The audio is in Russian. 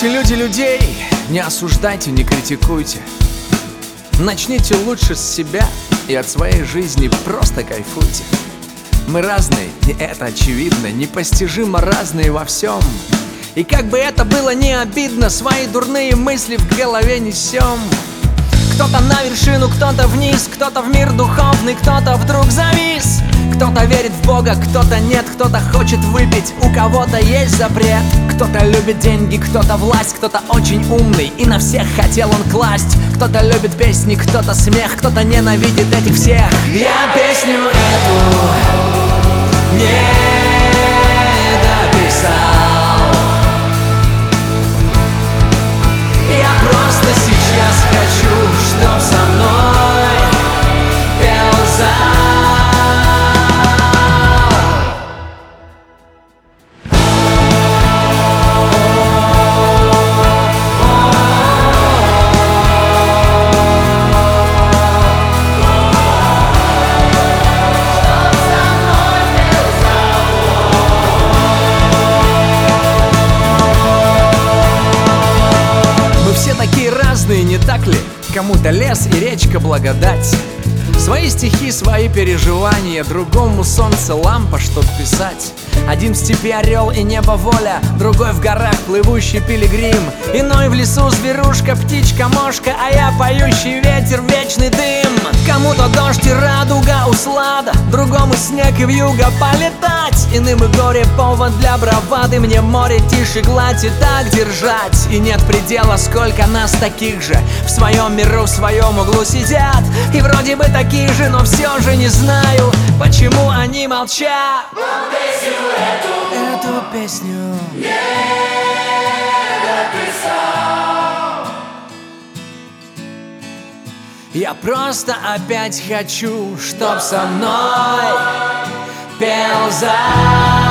Любите люди людей, не осуждайте, не критикуйте. Начните лучше с себя и от своей жизни просто кайфуйте. Мы разные, и это очевидно, непостижимо разные во всем. И как бы это было не обидно, свои дурные мысли в голове несем. Кто-то на вершину, кто-то вниз, кто-то в мир духовный, кто-то вдруг завис. Кто-то верит в Бога, кто-то нет, кто-то хочет выпить, у кого-то есть запрет. Кто-то любит деньги, кто-то власть, кто-то очень умный и на всех хотел он класть. Кто-то любит песни, кто-то смех, кто-то ненавидит этих всех. Я песню эту не дописал. Я просто сейчас хочу, чтоб со мной пел зал. Не так ли? Кому-то лес и речка благодать. Свои стихи, свои переживания, другому солнце лампа, чтоб писать. Один в степи орел и небо воля, другой в горах плывущий пилигрим. Иной в лесу зверушка, птичка, мошка, а я поющий ветер, вечный дым. Кому-то дождь и радуга, услада, другому снег и вьюга полетать. Иным и горе повод для бравады, мне море тише гладь и так держать. И нет предела, сколько нас таких же в своем миру, в своем углу сидят. И вроде бы такие же, но все же не знаю, почему они молчат. Эту песню не дописал. Я просто опять хочу, чтоб со мной пел зал.